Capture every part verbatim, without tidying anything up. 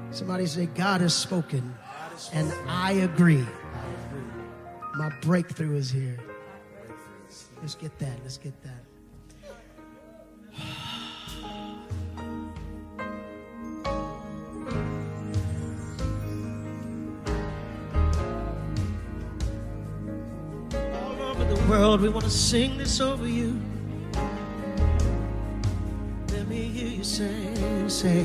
Somebody say, God has spoken, and I agree. My breakthrough is here. Let's get that. Let's get that. All over the world, we want to sing this over you. Let me hear you say, say.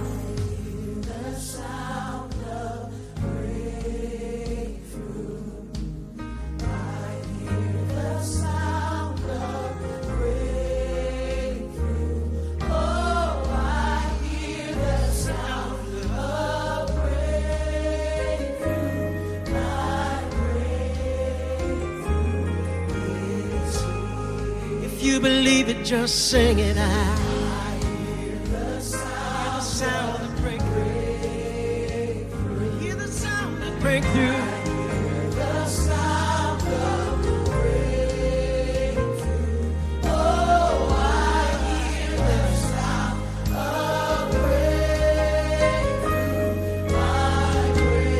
Believe it, just sing it out. I hear the sound of breakthrough. Hear the sound of breakthrough. Hear the sound of breakthrough. Oh, I hear the sound of breakthrough. My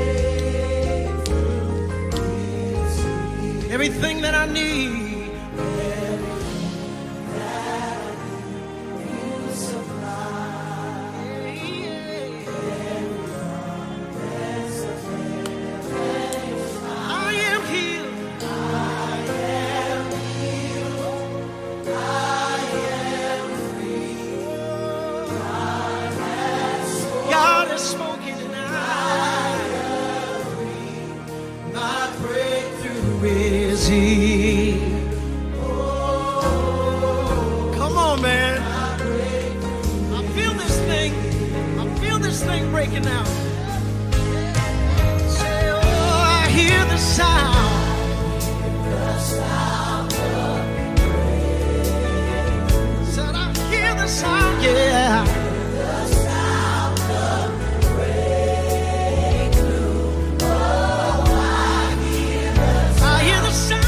breakthrough is here. Everything that I need. Come on, man. I feel this thing. I feel this thing breaking out. Say, oh, I hear the sound. The sound of breakthrough. Said, I hear the sound, yeah. The sound of breakthrough. Oh, I hear the sound. I hear the sound.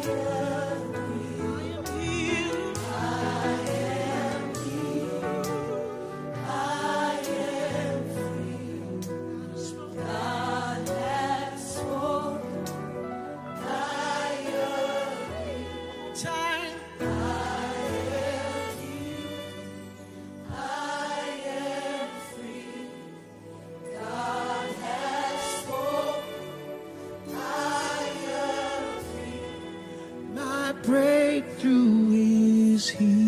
Breakthrough is here.